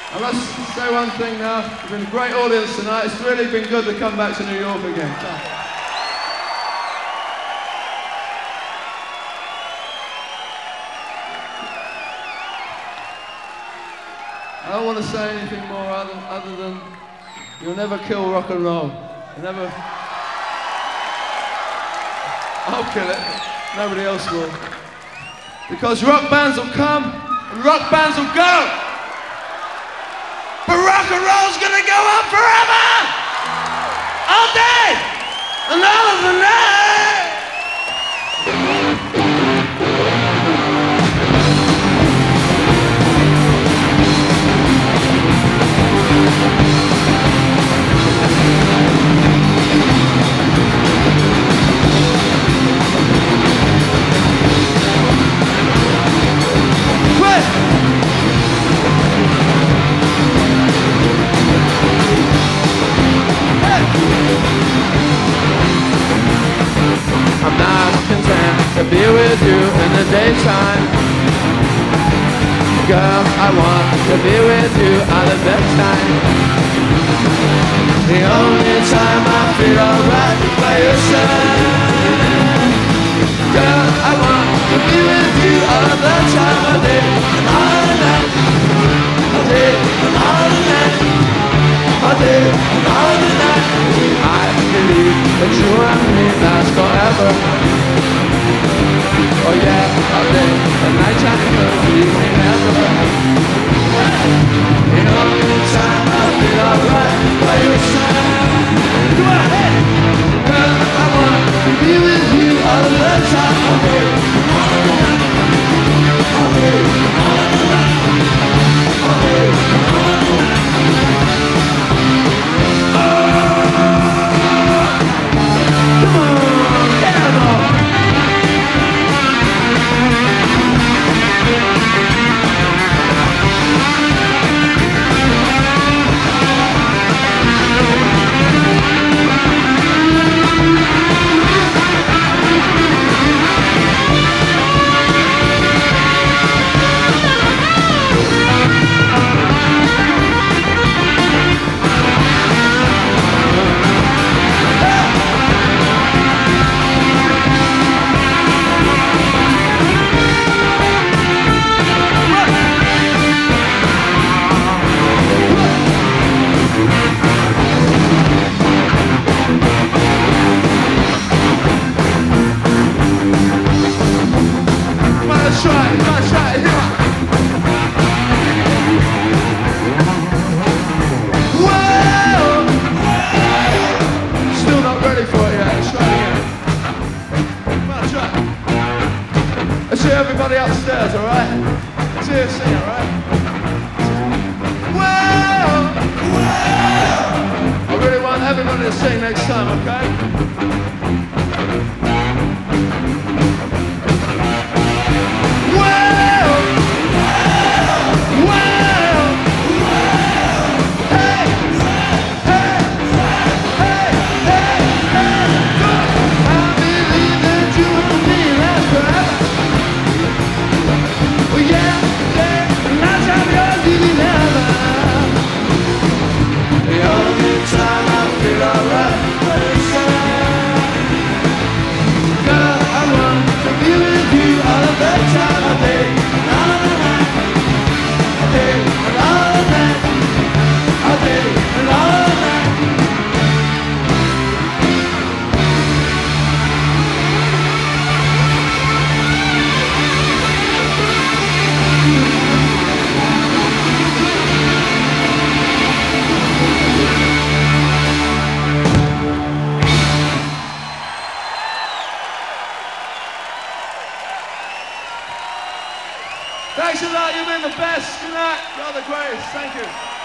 I must say one thing now. It's been a great audience tonight. It's really been good to come back to New York again. I don't want to say anything more other than you'll never kill rock and roll. You'll never... I'll kill it. Nobody else will. Because rock bands will come and rock bands will go. But rock and roll's gonna go on forever! All day! And all of the night! I'm not content to be with you in the daytime. Girl, I want to be with you all the bedtime. The only time I feel alright is by your side. Girl, I want to be with you all the time. All day and all the night. All day and all the night. All day and all the night. I believe that you and me last forever. Oh yeah, all day and night time could leave me never. The only time I feel alright by your side. Go ahead! Girl, I want to be with you all the time. All day, all the night. All day, all the night. All day, all the night. Everybody upstairs, alright? See you sing, alright? Well, I really want everybody to sing next time, okay? Thanks a lot, you've been the best. Good night. You're the greatest. Thank you.